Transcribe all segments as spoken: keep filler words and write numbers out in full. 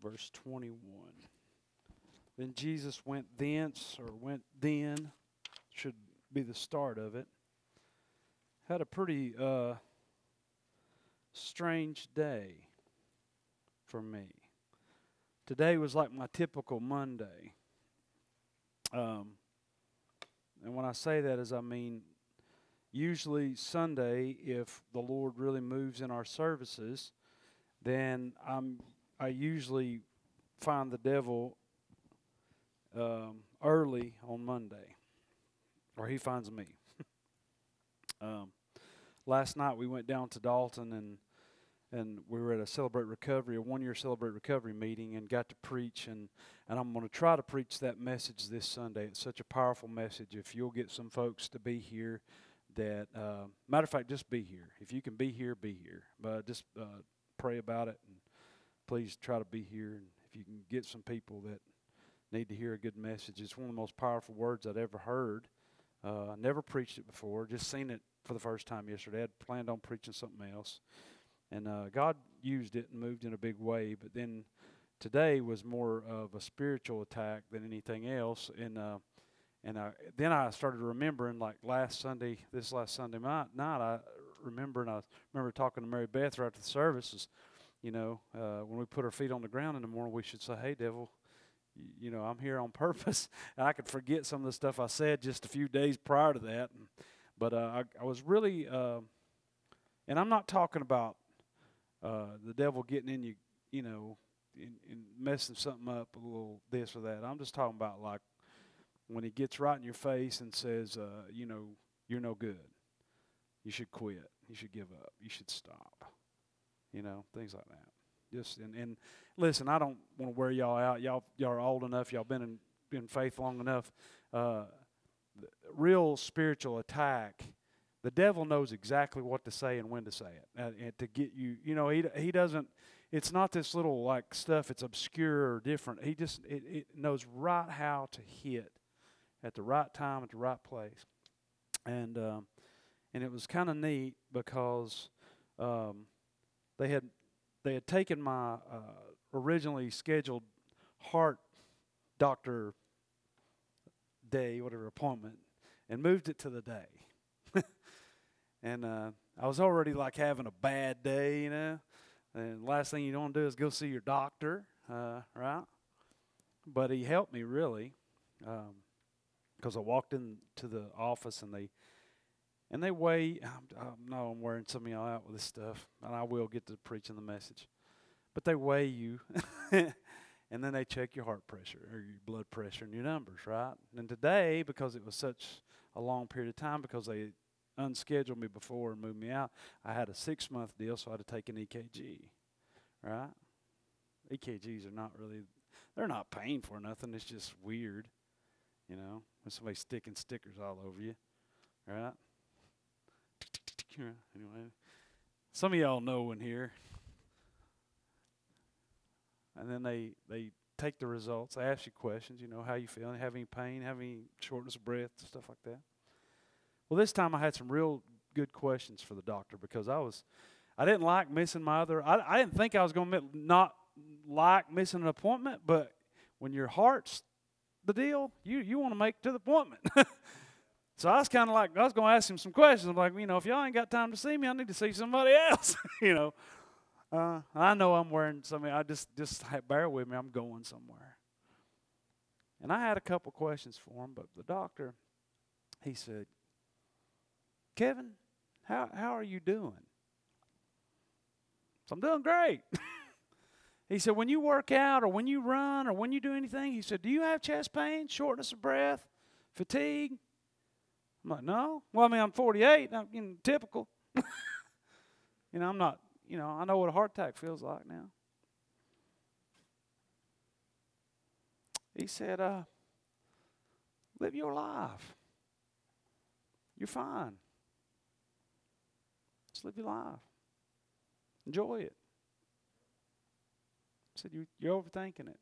verse twenty-one. Then Jesus went thence, or went then, should be the start of it. Had a pretty uh, strange day for me. Today was like my typical Monday. Um, and when I say that, is I mean, usually Sunday, if the Lord really moves in our services, then I'm I usually find the devil um, early on Monday, or he finds me. um, last night we went down to Dalton and and we were at a Celebrate Recovery, a one-year Celebrate Recovery meeting, and got to preach, and, and I'm going to try to preach that message this Sunday. It's such a powerful message. If you'll get some folks to be here, that, uh, matter of fact, just be here. If you can be here, be here. But just uh, pray about it, and please try to be here. And if you can get some people that need to hear a good message, it's one of the most powerful words I'd ever heard. Uh, I never preached it before, just seen it for the first time yesterday. I'd planned on preaching something else. And uh, God used it and moved in a big way. But then today was more of a spiritual attack than anything else. And uh, and I, then I started remembering, like last Sunday, this last Sunday night, night I remember, and I remember talking to Mary Beth right after the services. You know, uh, when we put our feet on the ground in the morning, we should say, "Hey, devil, you, you know, I'm here on purpose." And I could forget some of the stuff I said just a few days prior to that. And, but uh, I, I was really, uh, and I'm not talking about Uh, the devil getting in you, you know, and, and messing something up, a little this or that. I'm just talking about like when he gets right in your face and says, uh, you know, you're no good. You should quit. You should give up. You should stop. You know, things like that. Just and, and listen, I don't want to wear y'all out. Y'all y'all are old enough. Y'all been in, been in faith long enough. Uh, the real spiritual attack. The devil knows exactly what to say and when to say it, and, and to get you. You know, he he doesn't. It's not this little like stuff. It's obscure or different. He just it, it knows right how to hit at the right time at the right place, and um, and it was kind of neat because um, they had they had taken my uh, originally scheduled heart doctor day, whatever appointment, and moved it to the day. And uh, I was already like having a bad day, you know. And last thing you don't want to do is go see your doctor, uh, right? But he helped me really, because um, I walked into the office and they and they weigh. I know I'm wearing some of y'all out with this stuff, and I will get to preaching the message. But they weigh you, and then they check your heart pressure or your blood pressure and your numbers, right? And today, because it was such a long period of time, because they unscheduled me before and moved me out, I had a six-month deal, so I had to take an E K G, right? E K Gs are not really, they're not painful or nothing. It's just weird, you know, when somebody's sticking stickers all over you, right? Anyway, some of y'all know in here. And then they, they take the results, they ask you questions, you know, how you feeling, have any pain, have any shortness of breath, stuff like that. Well, this time I had some real good questions for the doctor because I was, I didn't like missing my other, I, I didn't think I was going to not like missing an appointment, but when your heart's the deal, you, you want to make it to the appointment. So I was kind of like, I was going to ask him some questions. I'm like, you know, if y'all ain't got time to see me, I need to see somebody else, you know. Uh, I know I'm wearing something, I just, just bear with me, I'm going somewhere. And I had a couple questions for him, but the doctor, he said, Kevin, how how are you doing? So I'm doing great. He said, when you work out or when you run or when you do anything, he said, do you have chest pain, shortness of breath, fatigue? I'm like, no. Well, I mean, I'm forty-eight, I'm you know, typical. You know, I'm not, you know, I know what a heart attack feels like now. He said, uh, live your life. You're fine. Just live your life. Enjoy it. I said, you, you're overthinking it.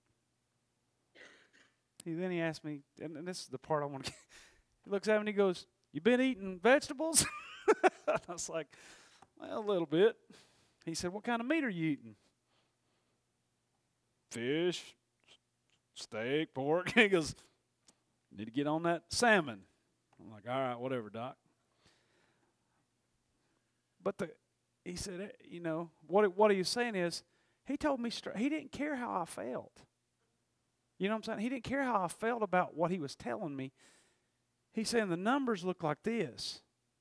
He, then he asked me, and, and this is the part I want to get. He looks at me and he goes, you been eating vegetables? I was like, well, a little bit. He said, what kind of meat are you eating? fish, steak, pork. He goes, need to get on that salmon. I'm like, all right, whatever, Doc. But the, he said, you know, what what he was saying is, he told me straight, he didn't care how I felt. You know what I'm saying? He didn't care how I felt about what he was telling me. He's saying the numbers look like this.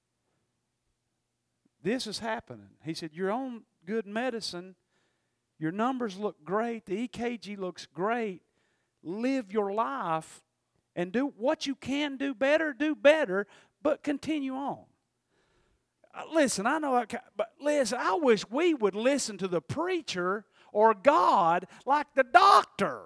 This is happening. He said, you're on good medicine. Your numbers look great. The E K G looks great. Live your life and do what you can do better, do better, but continue on. Uh, listen, I know, I can, but listen, I wish we would listen to the preacher or God like the doctor.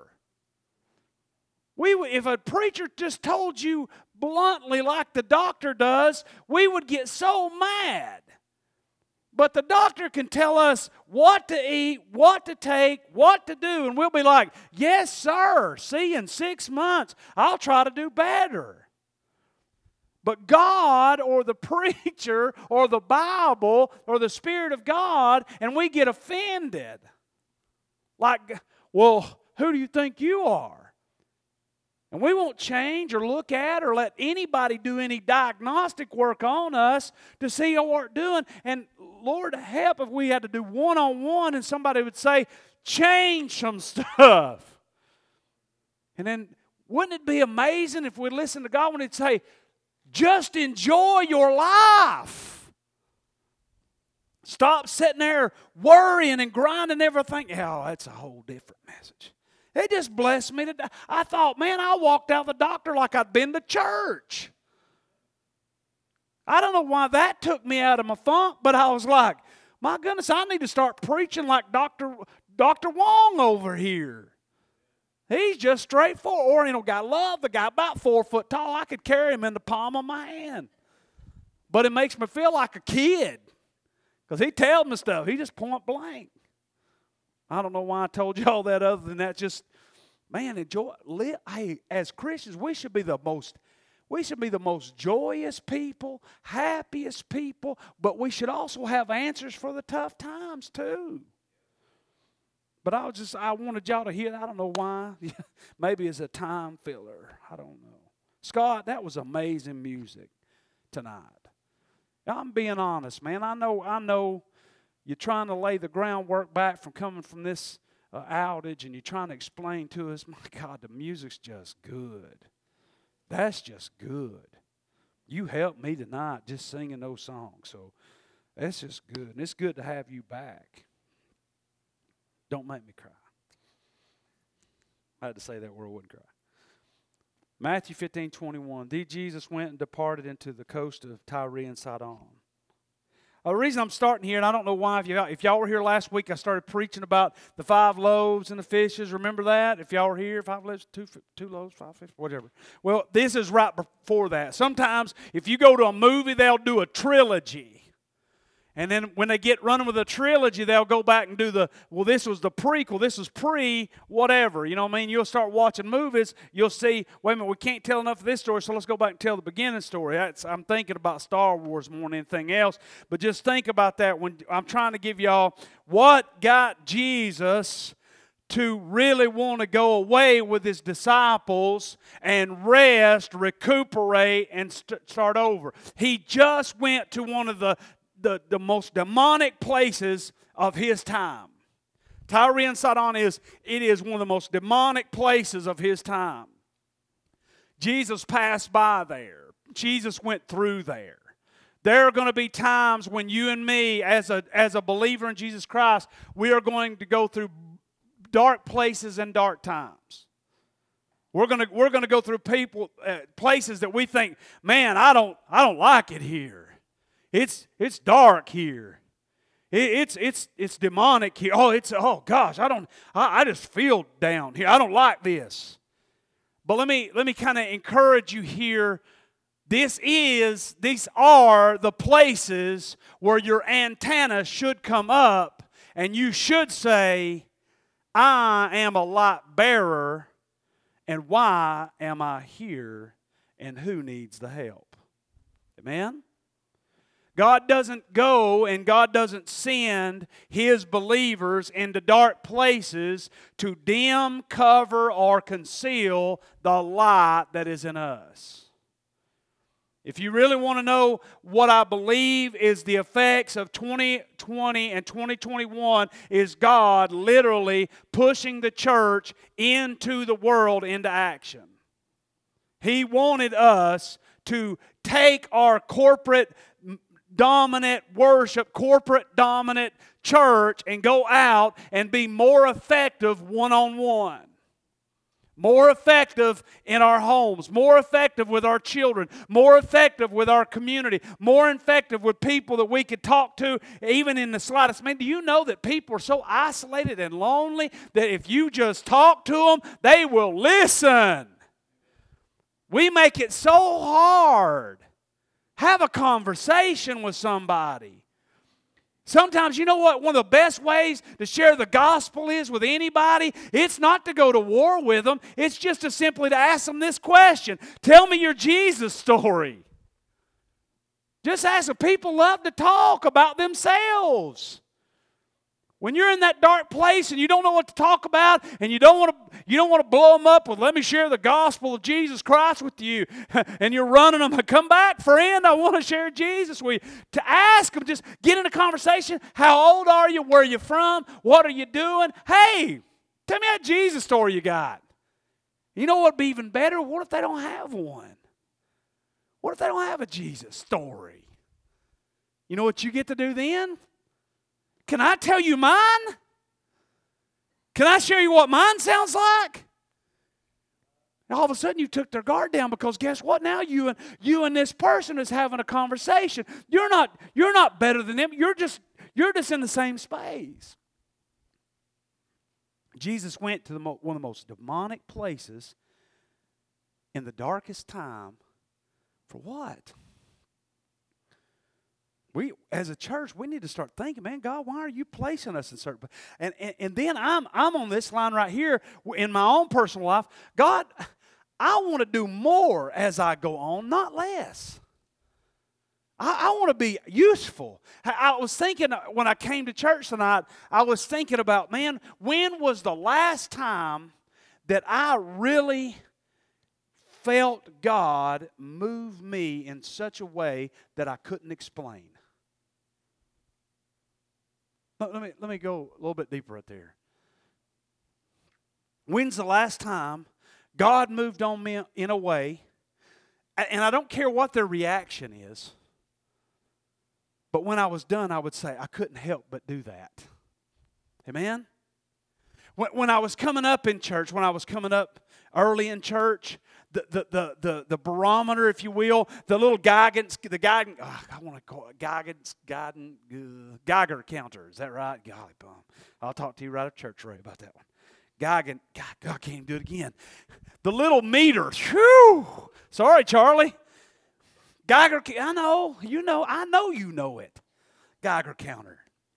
We would, if a preacher just told you bluntly like the doctor does, we would get so mad. But the doctor can tell us what to eat, what to take, what to do, and we'll be like, yes, sir. See, in six months, I'll try to do better. But God or the preacher or the Bible or the Spirit of God, and we get offended. Like, well, who do you think you are? And we won't change or look at or let anybody do any diagnostic work on us to see how we're doing. And Lord help if we had to do one-on-one and somebody would say, change some stuff. And then wouldn't it be amazing if we listened to God when He'd say, just enjoy your life. Stop sitting there worrying and grinding everything. Oh, that's a whole different message. It just blessed me today. I thought, man, I walked out of the doctor like I'd been to church. I don't know why that took me out of my funk, but I was like, my goodness, I need to start preaching like Doctor Doctor Wong over here. He's just straightforward. Oriental guy. Love the guy, about four foot tall. I could carry him in the palm of my hand. But it makes me feel like a kid because he tells me stuff. He just point blank. I don't know why I told you all that other than that. Just, man, enjoy. Live. Hey, as Christians, we should be the most, we should be the most joyous people, happiest people, but we should also have answers for the tough times too. But I was just, I wanted y'all to hear that. I don't know why. Maybe it's a time filler. I don't know. Scott, that was amazing music tonight. I'm being honest, man. I know, I know. You're trying to lay the groundwork back from coming from this uh, outage, and you're trying to explain to us, my God, the music's just good. That's just good. You helped me tonight just singing those songs, so that's just good. And it's good to have you back. Don't make me cry. I had to say that word, I wouldn't cry. Matthew fifteen twenty-one. Then Jesus went and departed into the coast of Tyre and Sidon. The reason I'm starting here, and I don't know why, if y'all, if y'all were here last week, I started preaching about the five loaves and the fishes. Remember that? If y'all were here, five loaves, two, two loaves, five fishes, whatever. Well, this is right before that. Sometimes, if you go to a movie, they'll do a trilogy. And then when they get running with a trilogy, they'll go back and do the, well, this was the prequel, this was pre-whatever. You know what I mean? You'll start watching movies, you'll see, wait a minute, we can't tell enough of this story, so let's go back and tell the beginning story. That's, I'm thinking about Star Wars more than anything else. But just think about that when I'm trying to give y'all what got Jesus to really want to go away with His disciples and rest, recuperate, and st- start over. He just went to one of the The, the most demonic places of His time. Tyre and Sidon is, it is one of the most demonic places of His time. Jesus passed by there. Jesus went through there. There are going to be times when you and me, as a, as a believer in Jesus Christ, we are going to go through dark places and dark times. We're going to, we're going to go through people, uh, places that we think, man, I don't, I don't like it here. It's it's dark here. It, it's it's it's demonic here. Oh, it's oh gosh, I don't I, I just feel down here. I don't like this. But let me let me kind of encourage you here. This is these are the places where your antenna should come up and you should say, I am a light bearer, and why am I here, and who needs the help? Amen? God doesn't go and God doesn't send His believers into dark places to dim, cover, or conceal the light that is in us. If you really want to know what I believe is the effects of twenty twenty and twenty twenty-one, is God literally pushing the church into the world into action. He wanted us to take our corporate dominant worship, corporate dominant church, and go out and be more effective one-on-one. More effective in our homes, more effective with our children, more effective with our community, more effective with people that we could talk to even in the slightest. Man, do you know that people are so isolated and lonely that if you just talk to them, they will listen? We make it so hard. Have a conversation with somebody. Sometimes, you know what, one of the best ways to share the gospel is with anybody? It's not to go to war with them. It's just to simply to ask them this question. Tell me your Jesus story. Just ask them. People love to talk about themselves. When you're in that dark place and you don't know what to talk about and you don't want to you don't want to blow them up with, let me share the gospel of Jesus Christ with you, and you're running them, come back, friend, I want to share Jesus with you. To ask them, just get in a conversation. How old are you? Where are you from? What are you doing? Hey, tell me that Jesus story you got. You know what would be even better? What if they don't have one? What if they don't have a Jesus story? You know what you get to do then? Can I tell you mine? Can I share you what mine sounds like? And all of a sudden you took their guard down, because guess what? Now you and you and this person is having a conversation. You're not you're not better than them. You're just you're just in the same space. Jesus went to the mo- one of the most demonic places in the darkest time. For what? We, as a church, we need to start thinking, man, God, why are you placing us in certain places? And, and, and then I'm, I'm on this line right here in my own personal life. God, I want to do more as I go on, not less. I, I want to be useful. I, I was thinking when I came to church tonight, I was thinking about, man, when was the last time that I really felt God move me in such a way that I couldn't explain? Let me, let me go a little bit deeper right there. When's the last time God moved on me in a way, and I don't care what their reaction is, but when I was done, I would say, I couldn't help but do that. Amen? When, when I was coming up in church, when I was coming up early in church, The, the, the, the, the barometer, if you will, the little guidance, the guidance, oh, I want to call it guidance, guidance, uh, Geiger counter. Is that right? Golly bum. I'll talk to you right at church, Ray, about that one. Geiger, God, God, I can't even do it again. The little meter. Whew. Sorry, Charlie. Geiger, I know, you know, I know you know it. Geiger counter.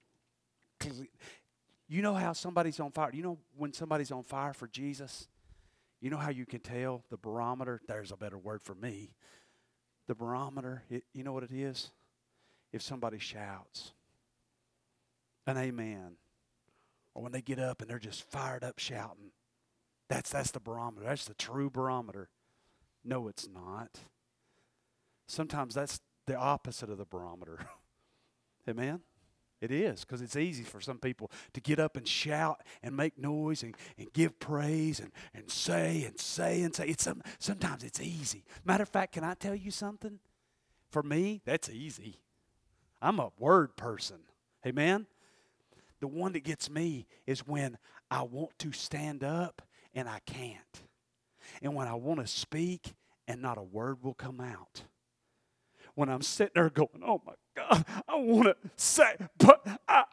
You know how somebody's on fire. You know when somebody's on fire for Jesus? You know how you can tell the barometer? There's a better word for me. The barometer, it, you know what it is? If somebody shouts an amen, or when they get up and they're just fired up shouting, that's, that's the barometer. That's the true barometer. No, it's not. Sometimes that's the opposite of the barometer. Amen? It is, because it's easy for some people to get up and shout and make noise and, and give praise and, and say and say and say. It's some, sometimes it's easy. Matter of fact, can I tell you something? For me, that's easy. I'm a word person. Amen? The one that gets me is when I want to stand up and I can't. And when I want to speak and not a word will come out. When I'm sitting there going, oh my God, I want to say, but I,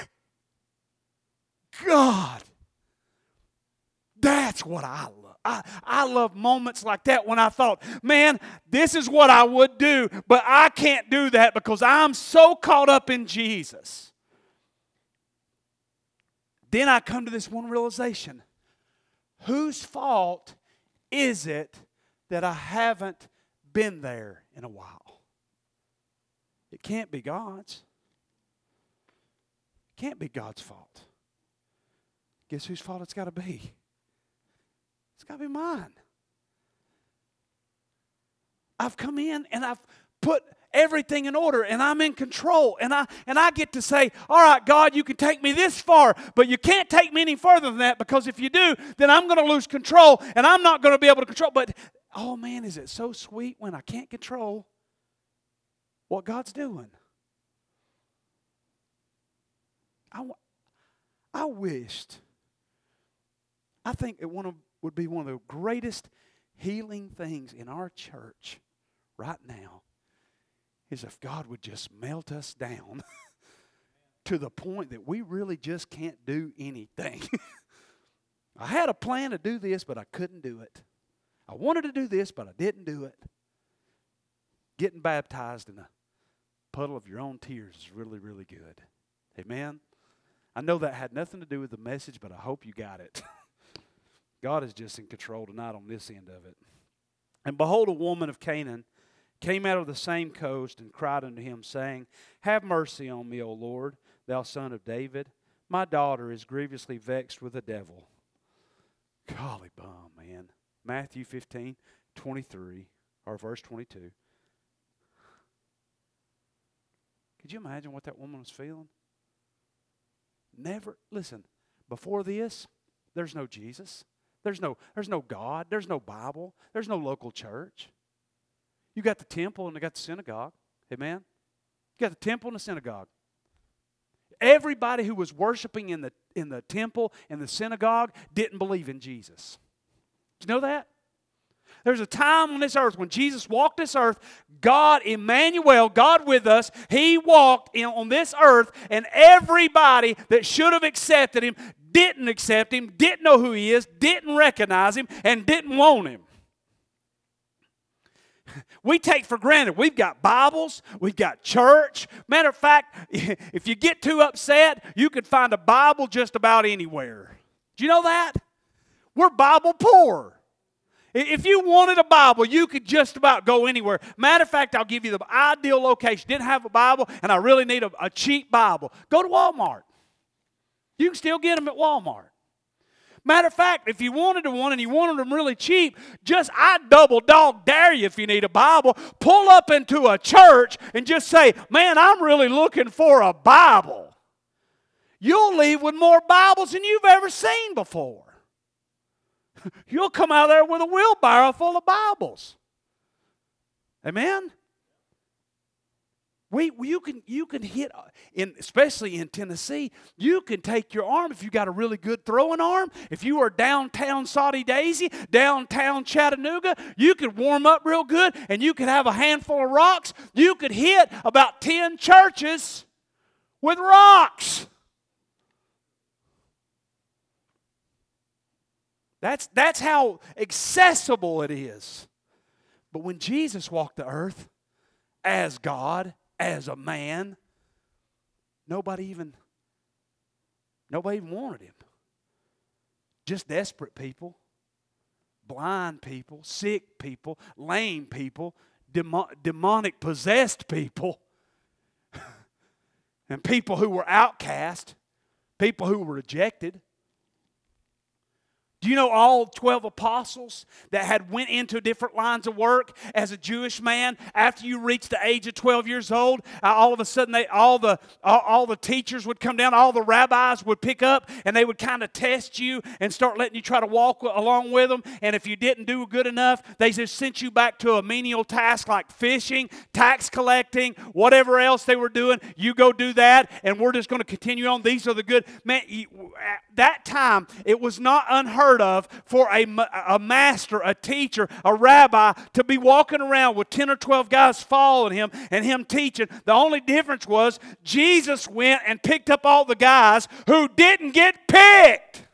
God, that's what I love. I, I love moments like that when I thought, man, this is what I would do, but I can't do that because I'm so caught up in Jesus. Then I come to this one realization. Whose fault is it that I haven't been there in a while? It can't be God's. It can't be God's fault. Guess whose fault it's got to be? It's got to be mine. I've come in and I've put everything in order and I'm in control and I and I get to say, all right, God, you can take me this far, but you can't take me any further than that, because if you do, then I'm going to lose control and I'm not going to be able to control. But, oh man, is it so sweet when I can't control what God's doing. I, I wished, I think it one of, would be one of the greatest healing things in our church right now is if God would just melt us down to the point that we really just can't do anything. I had a plan to do this, but I couldn't do it. I wanted to do this, but I didn't do it. Getting baptized in a puddle of your own tears is really, really good. Amen? I know that had nothing to do with the message, but I hope you got it. God is just in control tonight on this end of it. And behold, a woman of Canaan came out of the same coast and cried unto him, saying, Have mercy on me, O Lord, thou son of David. My daughter is grievously vexed with the devil. Golly bum, man. Matthew fifteen, twenty-three, or verse twenty-two. Could you imagine what that woman was feeling? Never, listen, before this, there's no Jesus. There's no, there's no God. There's no Bible. There's no local church. You got the temple and you got the synagogue. Amen? You got the temple and the synagogue. Everybody who was worshiping in the, in the temple and the synagogue didn't believe in Jesus. Did you know that? There's a time on this earth when Jesus walked this earth, God, Emmanuel, God with us, He walked in, on this earth, and everybody that should have accepted Him didn't accept Him, didn't know who He is, didn't recognize Him, and didn't want Him. We take for granted we've got Bibles, we've got church. Matter of fact, if you get too upset, you can find a Bible just about anywhere. Do you know that? We're Bible poor. If you wanted a Bible, you could just about go anywhere. Matter of fact, I'll give you the ideal location. Didn't have a Bible, and I really need a, a cheap Bible. Go to Walmart. You can still get them at Walmart. Matter of fact, if you wanted one and you wanted them really cheap, just I double dog dare you if you need a Bible, pull up into a church and just say, man, I'm really looking for a Bible. You'll leave with more Bibles than you've ever seen before. You'll come out there with a wheelbarrow full of Bibles. Amen? We, you can you can hit, in, especially in Tennessee, you can take your arm if you got a really good throwing arm. If you are downtown Saudi Daisy, downtown Chattanooga, you could warm up real good and you could have a handful of rocks. You could hit about ten churches with rocks. That's, that's how accessible it is. But when Jesus walked the earth as God, as a man, nobody even, nobody even wanted Him. Just desperate people, blind people, sick people, lame people, demo, demonic possessed people, and people who were outcast, people who were rejected. Do you know all twelve apostles that had went into different lines of work as a Jewish man? After you reached the age of twelve years old, uh, all of a sudden they, all, the, all, all the teachers would come down, all the rabbis would pick up, and they would kind of test you and start letting you try to walk w- along with them. And if you didn't do good enough, they just sent you back to a menial task like fishing, tax collecting, whatever else they were doing. You go do that, and we're just going to continue on. These are the good. Man, you, at that time, it was not unheard of for a, a master, a teacher, a rabbi to be walking around with ten or twelve guys following him and him teaching. The only difference was Jesus went and picked up all the guys who didn't get picked.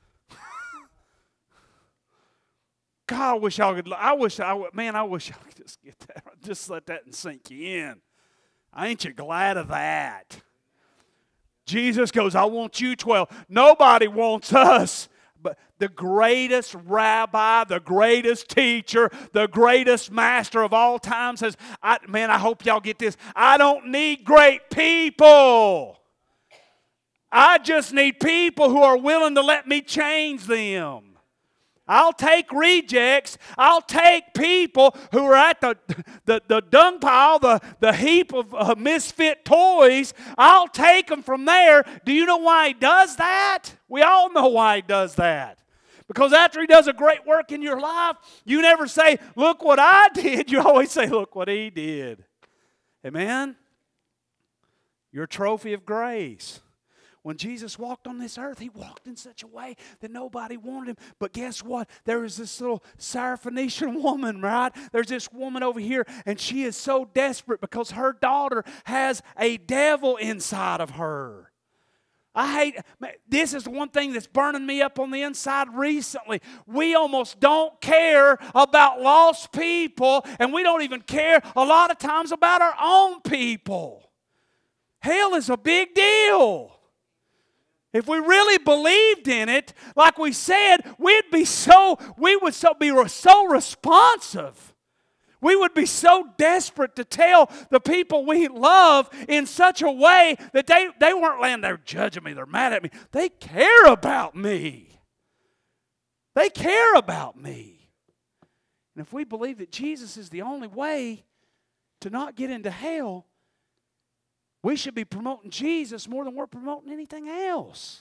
God, I wish I could, I wish I would, man, I wish I could just get that, just let that sink you in. Ain't you glad of that? Jesus goes, I want you twelve. Nobody wants us. but the greatest rabbi, the greatest teacher, the greatest master of all time says, I, man, I hope y'all get this. I don't need great people. I just need people who are willing to let me change them. I'll take rejects. I'll take people who are at the, the, the dung pile, the, the heap of uh, misfit toys. I'll take them from there. Do you know why He does that? We all know why He does that. Because after He does a great work in your life, you never say, look what I did. You always say, look what He did. Amen? Your trophy of grace. When Jesus walked on this earth, He walked in such a way that nobody wanted Him. But guess what? There was this little Syrophoenician woman, right? There's this woman over here, and she is so desperate because her daughter has a devil inside of her. I hate, this is the one thing that's burning me up on the inside recently. We almost don't care about lost people, and we don't even care a lot of times about our own people. Hell is a big deal. If we really believed in it, like we said, we'd be so, we would so be so responsive. We would be so desperate to tell the people we love in such a way that they, they weren't laying there judging me, they're mad at me. They care about me. They care about me. And if we believe that Jesus is the only way to not get into hell, we should be promoting Jesus more than we're promoting anything else.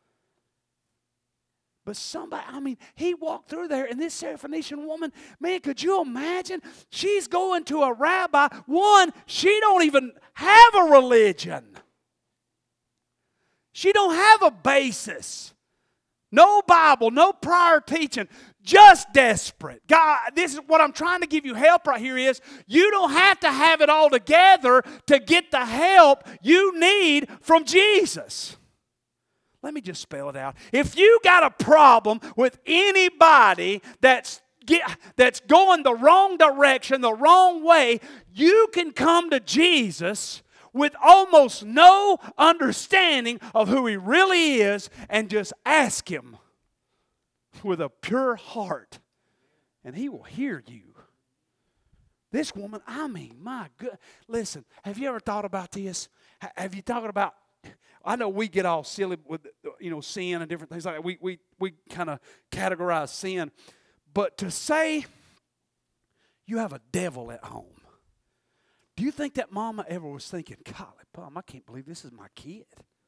But somebody, I mean, He walked through there, and this Syrophoenician woman, man, could you imagine? She's going to a rabbi. One, she don't even have a religion. She don't have a basis. No Bible, no prior teaching, just desperate. God, this is what I'm trying to give you help right here is you don't have to have it all together to get the help you need from Jesus. Let me just spell it out. If you got a problem with anybody that's Get, that's going the wrong direction, the wrong way, you can come to Jesus with almost no understanding of who He really is and just ask Him with a pure heart, and He will hear you. This woman, I mean, my good. Listen, have you ever thought about this? Have you thought about, I know we get all silly with, you know, sin and different things like that. We, we, we kind of categorize sin. But to say you have a devil at home, do you think that mama ever was thinking, golly, Mom, I can't believe this is my kid.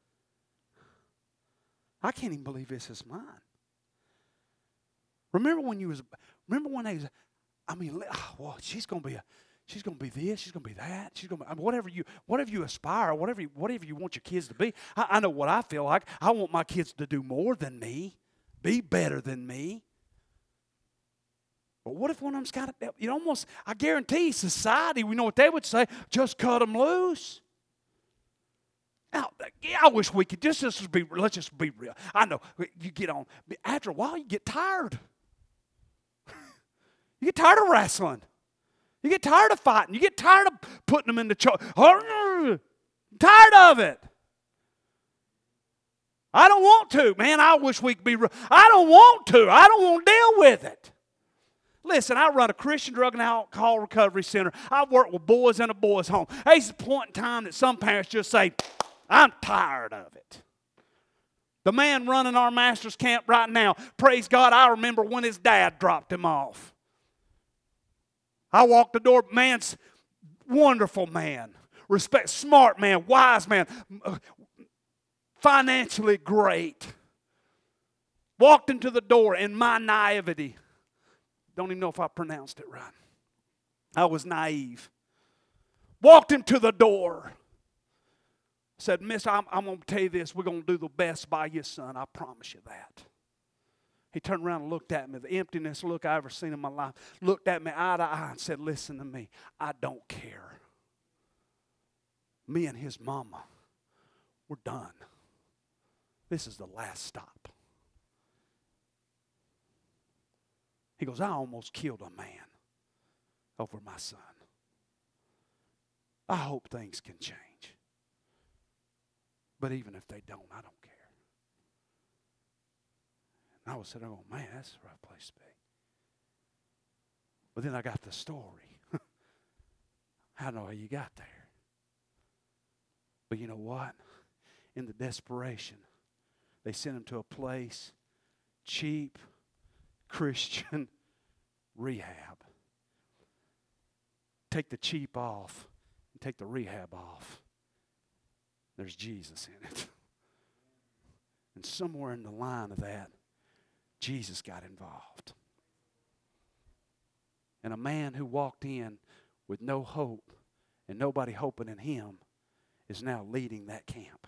I can't even believe this is mine. Remember when you was, remember when they was, I mean, oh, well, she's going to be a, she's going to be this, she's going to be that, she's going to be, I mean, whatever you, whatever you aspire, whatever you, whatever you want your kids to be. I, I know what I feel like. I want my kids to do more than me, be better than me. But what if one of them's got it? You know, almost, I guarantee society, we know what they would say, just cut them loose. Now, yeah, I wish we could just, just be, let's just be real. I know, you get on, after a while you get tired. You get tired of wrestling. You get tired of fighting. You get tired of putting them in the choke. Tired of it. I don't want to. Man, I wish we could be real. I don't want to. I don't want to deal with it. Listen, I run a Christian drug and alcohol recovery center. I work with boys in a boys' home. There's a point in time that some parents just say, I'm tired of it. The man running our master's camp right now, praise God, I remember when his dad dropped him off. I walked the door, man's wonderful man, respect, smart man, wise man, financially great. Walked into the door in my naivety. Don't even know if I pronounced it right. I was naive. Walked him to the door. Said, Miss, I'm, I'm going to tell you this. We're going to do the best by your son. I promise you that. He turned around and looked at me. The emptiness look I ever seen in my life. Looked at me eye to eye and said, listen to me. I don't care. Me and his mama, we're done. This is the last stop. He goes, I almost killed a man over my son. I hope things can change. But even if they don't, I don't care. And I was sitting there going, man, that's a rough place to be. But then I got the story. I don't know how you got there. But you know what? In the desperation, they sent him to a place, cheap Christian rehab. Take the cheap off and take the rehab off. There's Jesus in it. And somewhere in the line of that, Jesus got involved. And a man who walked in with no hope and nobody hoping in him is now leading that camp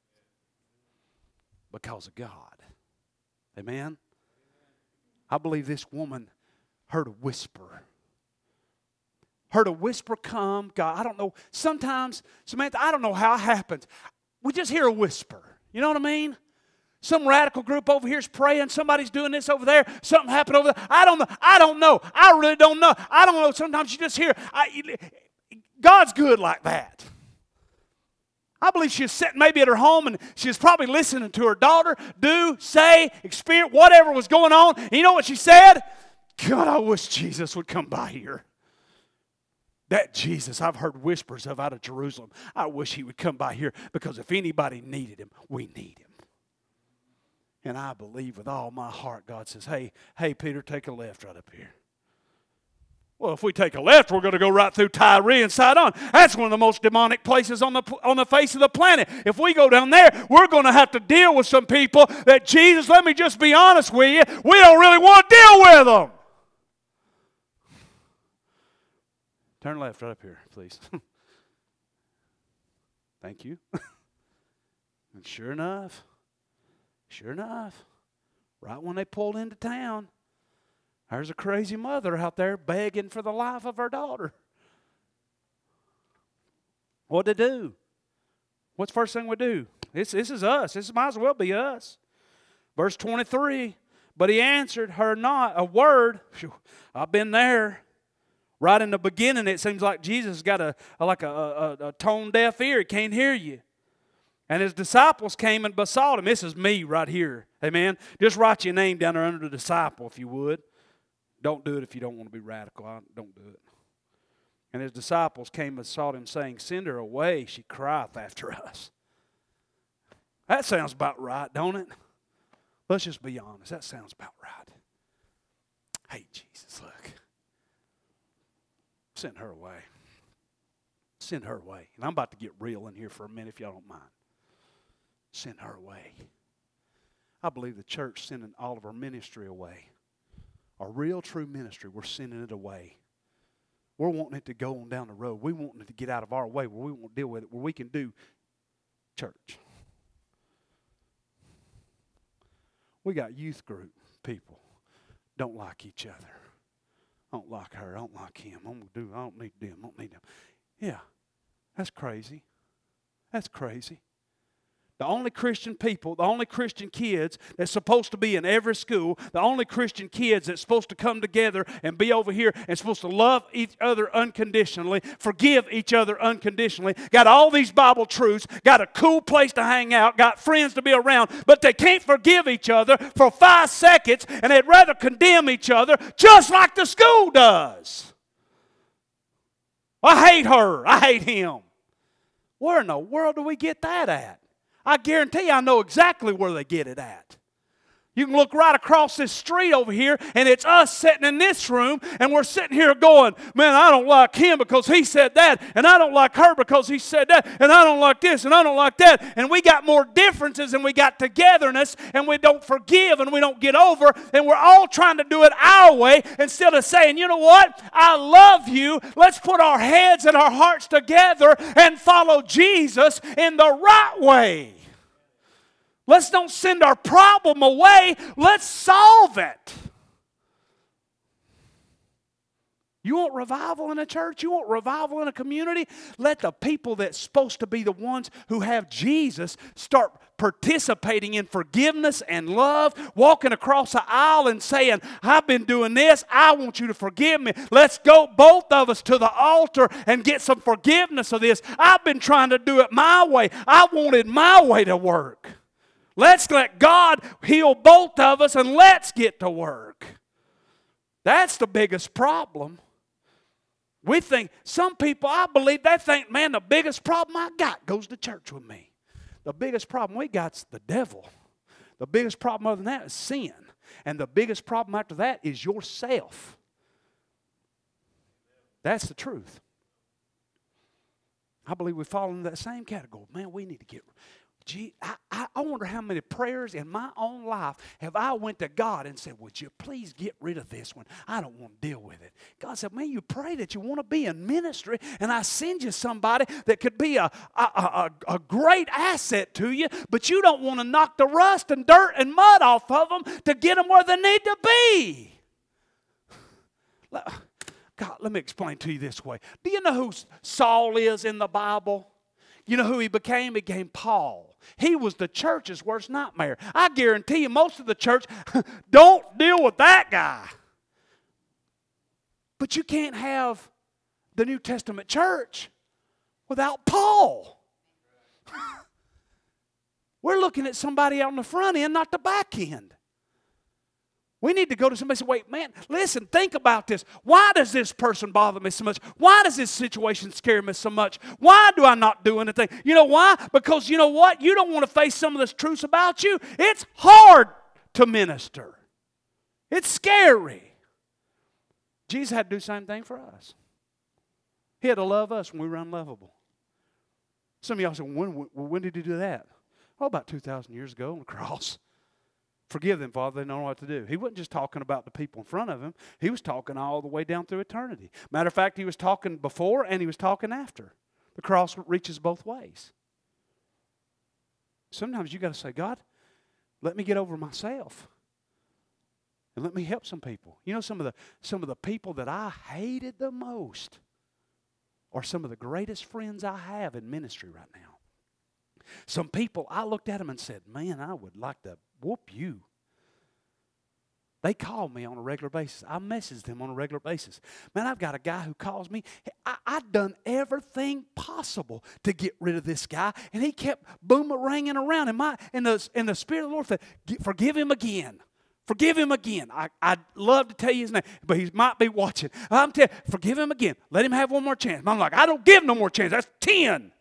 because of God. Amen? I believe this woman heard a whisper. Heard a whisper come. God, I don't know. Sometimes, Samantha, I don't know how it happens. We just hear a whisper. You know what I mean? Some radical group over here is praying. Somebody's doing this over there. Something happened over there. I don't know. I don't know. I really don't know. I don't know. Sometimes you just hear. I, God's good like that. I believe she was sitting maybe at her home and she was probably listening to her daughter do, say, experience, whatever was going on. And you know what she said? God, I wish Jesus would come by here. That Jesus I've heard whispers of out of Jerusalem. I wish he would come by here because if anybody needed him, we need him. And I believe with all my heart, God says, hey, hey, Peter, take a left right up here. Well, if we take a left, we're going to go right through Tyre and Sidon. That's one of the most demonic places on the, on the face of the planet. If we go down there, we're going to have to deal with some people that, Jesus, let me just be honest with you, we don't really want to deal with them. Turn left right up here, please. Thank you. And sure enough, Sure enough, right when they pulled into town, there's a crazy mother out there begging for the life of her daughter. What'd they do? What's the first thing we do? This, this is us. This might as well be us. Verse twenty-three, but he answered her not a word. Whew, I've been there. Right in the beginning, it seems like Jesus got a, a like a, a, a tone deaf ear. He can't hear you. And his disciples came and besought him. This is me right here. Amen. Just write your name down there under the disciple if you would. Don't do it if you don't want to be radical. Don't do it. And his disciples came and besought him, saying, send her away. She crieth after us. That sounds about right, don't it? Let's just be honest. That sounds about right. Hey, Jesus, look. Send her away. Send her away. And I'm about to get real in here for a minute if y'all don't mind. Send her away. I believe the church sending all of our ministry away. Our real true ministry, we're sending it away. We're wanting it to go on down the road. We want it to get out of our way where we won't deal with it, where we can do church. We got youth group people don't like each other. I don't like her. I don't like him. I'm gonna do. I don't need them. I don't need them. Yeah, that's crazy. That's crazy. The only Christian people, the only Christian kids that's supposed to be in every school, the only Christian kids that's supposed to come together and be over here and supposed to love each other unconditionally, forgive each other unconditionally, got all these Bible truths, got a cool place to hang out, got friends to be around, but they can't forgive each other for five seconds and they'd rather condemn each other just like the school does. I hate her. I hate him. Where in the world do we get that at? I guarantee you I know exactly where they get it at. You can look right across this street over here, and it's us sitting in this room, and we're sitting here going, man, I don't like him because he said that, and I don't like her because he said that, and I don't like this, and I don't like that. And we got more differences, and we got togetherness, and we don't forgive, and we don't get over, and we're all trying to do it our way instead of saying, you know what, I love you. Let's put our heads and our hearts together and follow Jesus in the right way. Let's don't send our problem away. Let's solve it. You want revival in a church? You want revival in a community? Let the people that's supposed to be the ones who have Jesus start participating in forgiveness and love, walking across the aisle and saying, I've been doing this. I want you to forgive me. Let's go, both of us, to the altar and get some forgiveness of this. I've been trying to do it my way. I wanted my way to work. Let's let God heal both of us and let's get to work. That's the biggest problem. We think, some people, I believe, they think, man, the biggest problem I got goes to church with me. The biggest problem we got's the devil. The biggest problem other than that is sin. And the biggest problem after that is yourself. That's the truth. I believe we fall into that same category. Man, we need to get... Gee, I, I wonder how many prayers in my own life have I went to God and said, would you please get rid of this one? I don't want to deal with it. God said, man, you pray that you want to be in ministry, and I send you somebody that could be a, a, a, a great asset to you, but you don't want to knock the rust and dirt and mud off of them to get them where they need to be. God, let me explain to you this way. Do you know who Saul is in the Bible? You know who he became? He became Paul. He was the church's worst nightmare. I guarantee you most of the church don't deal with that guy. But you can't have the New Testament church without Paul. We're looking at somebody on the front end, not the back end. We need to go to somebody and say, wait, man, listen, think about this. Why does this person bother me so much? Why does this situation scare me so much? Why do I not do anything? You know why? Because you know what? You don't want to face some of this truth about you. It's hard to minister. It's scary. Jesus had to do the same thing for us. He had to love us when we were unlovable. Some of y'all say, when, when, when did he do that? Oh, about two thousand years ago on the cross. Forgive them, Father, they don't know what to do. He wasn't just talking about the people in front of him. He was talking all the way down through eternity. Matter of fact, he was talking before and he was talking after. The cross reaches both ways. Sometimes you got to say, God, let me get over myself. And let me help some people. You know, some of the some of the people that I hated the most are some of the greatest friends I have in ministry right now. Some people, I looked at them and said, man, I would like to whoop you. They call me on a regular basis. I message them on a regular basis. Man, I've got a guy who calls me. I, I've done everything possible to get rid of this guy, and he kept boomeranging around. And, my, and, the, and the Spirit of the Lord said, forgive him again. Forgive him again. I, I'd love to tell you his name, but he might be watching. I'm telling you, forgive him again. Let him have one more chance. I'm like, I don't give no more chance. That's ten.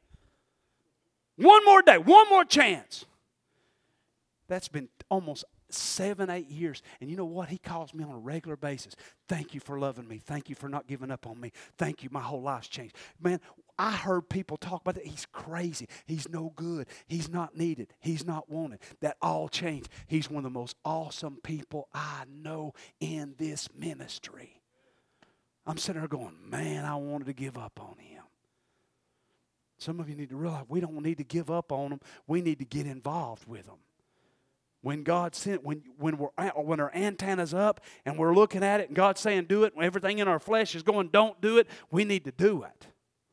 One more day, one more chance. That's been almost seven, eight years. And you know what? He calls me on a regular basis. Thank you for loving me. Thank you for not giving up on me. Thank you. My whole life's changed. Man, I heard people talk about that. He's crazy. He's no good. He's not needed. He's not wanted. That all changed. He's one of the most awesome people I know in this ministry. I'm sitting there going, man, I wanted to give up on him. Some of you need to realize we don't need to give up on them. We need to get involved with them. When God sent, when when we're when our antenna's up and we're looking at it and God's saying do it, and everything in our flesh is going don't do it, we need to do it.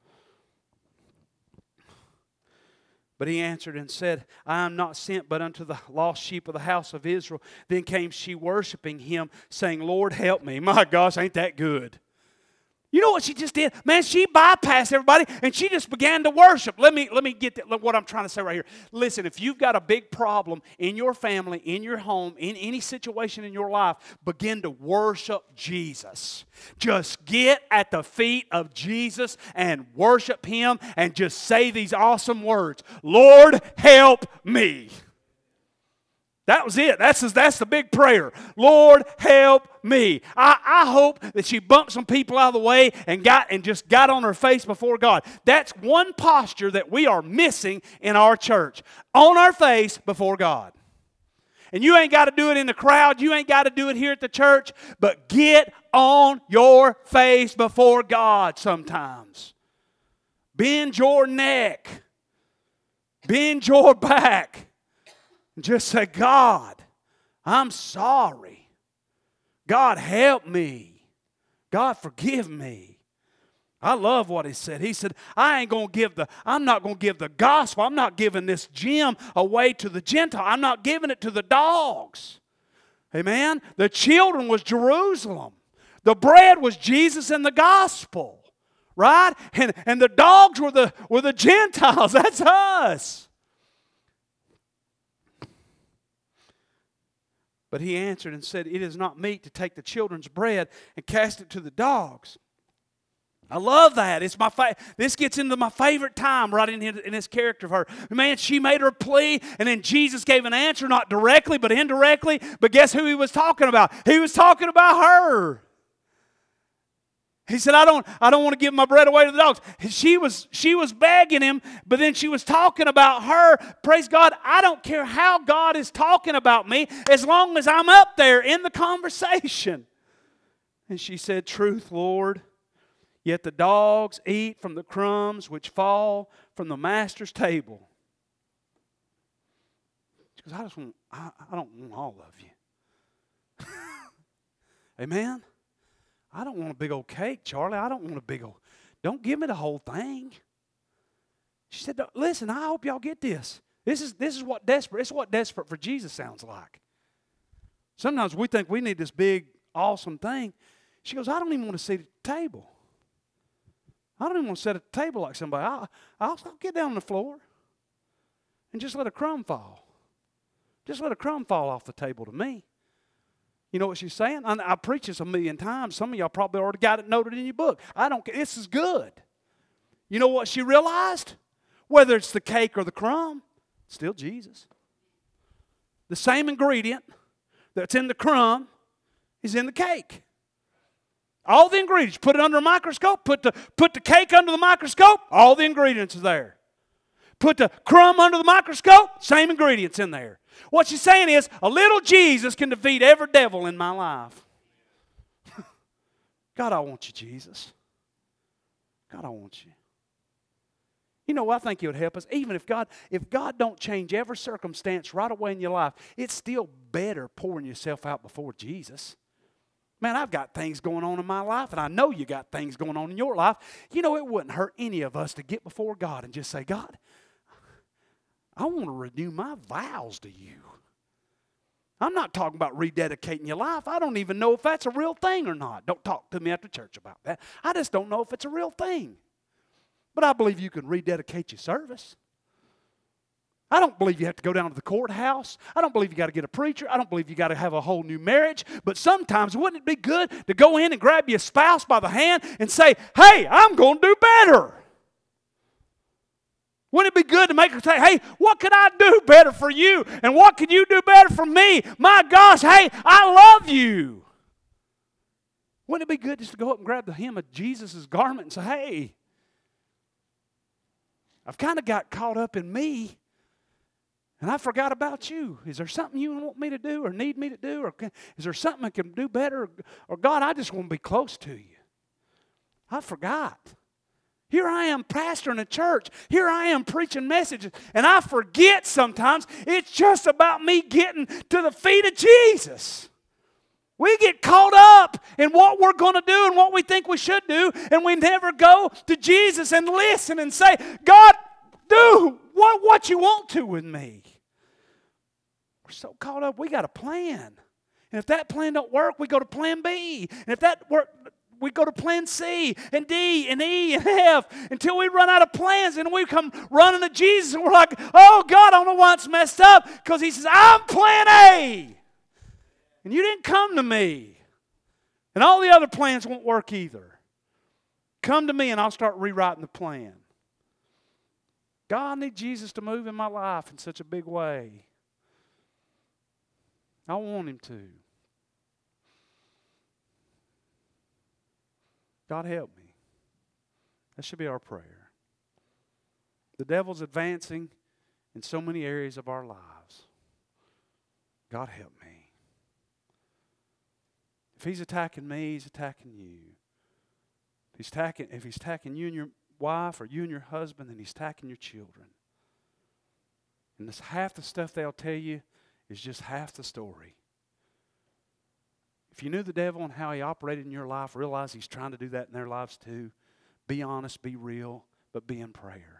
But he answered and said, I am not sent but unto the lost sheep of the house of Israel. Then came she worshiping him, saying, Lord, help me. My gosh, ain't that good? You know what she just did? Man, she bypassed everybody and she just began to worship. Let me, let me get that, what I'm trying to say right here. Listen, if you've got a big problem in your family, in your home, in any situation in your life, begin to worship Jesus. Just get at the feet of Jesus and worship him and just say these awesome words. Lord, help me. That was it. That's, that's the big prayer. Lord, help me. I, I hope that she bumped some people out of the way and got and just got on her face before God. That's one posture that we are missing in our church. On our face before God. And you ain't got to do it in the crowd. You ain't got to do it here at the church. But get on your face before God sometimes. Bend your neck. Bend your back. Just say, God, I'm sorry. God, help me. God, forgive me. I love what he said. He said, I ain't going to give the, I'm not going to give the gospel. I'm not giving this gem away to the Gentile. I'm not giving it to the dogs. Amen? The children was Jerusalem. The bread was Jesus and the gospel. Right? And, and the dogs were the, were the Gentiles. That's us. But he answered and said, It is not meet to take the children's bread and cast it to the dogs. I love that. It's my fa- This gets into my favorite time right in, in this character of her. Man, she made her plea, and then Jesus gave an answer, not directly, but indirectly. But guess who he was talking about? He was talking about her. He said, I don't, I don't want to give my bread away to the dogs. She was, she was begging him, but then she was talking about her. Praise God, I don't care how God is talking about me as long as I'm up there in the conversation. And she said, Truth, Lord. Yet the dogs eat from the crumbs which fall from the master's table. She goes, I just want, I, I don't want all of you. Amen? I don't want a big old cake, Charlie. I don't want a big old, don't give me the whole thing. She said, listen, I hope y'all get this. This is, this is what desperate, it's what desperate for Jesus sounds like. Sometimes we think we need this big, awesome thing. She goes, I don't even want to sit at the table. I don't even want to sit at the table like somebody. I'll, I'll, I'll get down on the floor and just let a crumb fall. Just let a crumb fall off the table to me. You know what she's saying? I, I preach this a million times. Some of y'all probably already got it noted in your book. I don't care. This is good. You know what she realized? Whether it's the cake or the crumb, still Jesus. The same ingredient that's in the crumb is in the cake. All the ingredients. Put it under a microscope. Put the, put the cake under the microscope. All the ingredients are there. Put the crumb under the microscope. Same ingredients in there. What she's saying is, a little Jesus can defeat every devil in my life. God, I want you, Jesus. God, I want you. You know, I think it would help us. Even if God, if God don't change every circumstance right away in your life, it's still better pouring yourself out before Jesus. Man, I've got things going on in my life, and I know you got things going on in your life. You know, it wouldn't hurt any of us to get before God and just say, God, I want to renew my vows to you. I'm not talking about rededicating your life. I don't even know if that's a real thing or not. Don't talk to me after church about that. I just don't know if it's a real thing. But I believe you can rededicate your service. I don't believe you have to go down to the courthouse. I don't believe you got to get a preacher. I don't believe you got to have a whole new marriage. But sometimes wouldn't it be good to go in and grab your spouse by the hand and say, hey, I'm going to do better? Wouldn't it be good to make her say, hey, what can I do better for you? And what can you do better for me? My gosh, hey, I love you. Wouldn't it be good just to go up and grab the hem of Jesus' garment and say, hey, I've kind of got caught up in me. And I forgot about you. Is there something you want me to do or need me to do? Or can, is there something I can do better? Or God, I just want to be close to you. I forgot. Here I am pastoring a church. Here I am preaching messages. And I forget sometimes it's just about me getting to the feet of Jesus. We get caught up in what we're going to do and what we think we should do. And we never go to Jesus and listen and say, God, do what, what you want to with me. We're so caught up, we got a plan. And if that plan don't work, we go to plan B. And if that work, we go to plan C and D and E and F until we run out of plans. And we come running to Jesus and we're like, oh God, I don't know why it's messed up. Because he says, I'm plan A. And you didn't come to me. And all the other plans won't work either. Come to me and I'll start rewriting the plan. God, I need Jesus to move in my life in such a big way. I want him to. God, help me. That should be our prayer. The devil's advancing in so many areas of our lives. God, help me. If he's attacking me, he's attacking you. If he's attacking, if he's attacking you and your wife or you and your husband, then he's attacking your children. And this half the stuff they'll tell you is just half the story. If you knew the devil and how he operated in your life, realize he's trying to do that in their lives too. Be honest, be real, but be in prayer.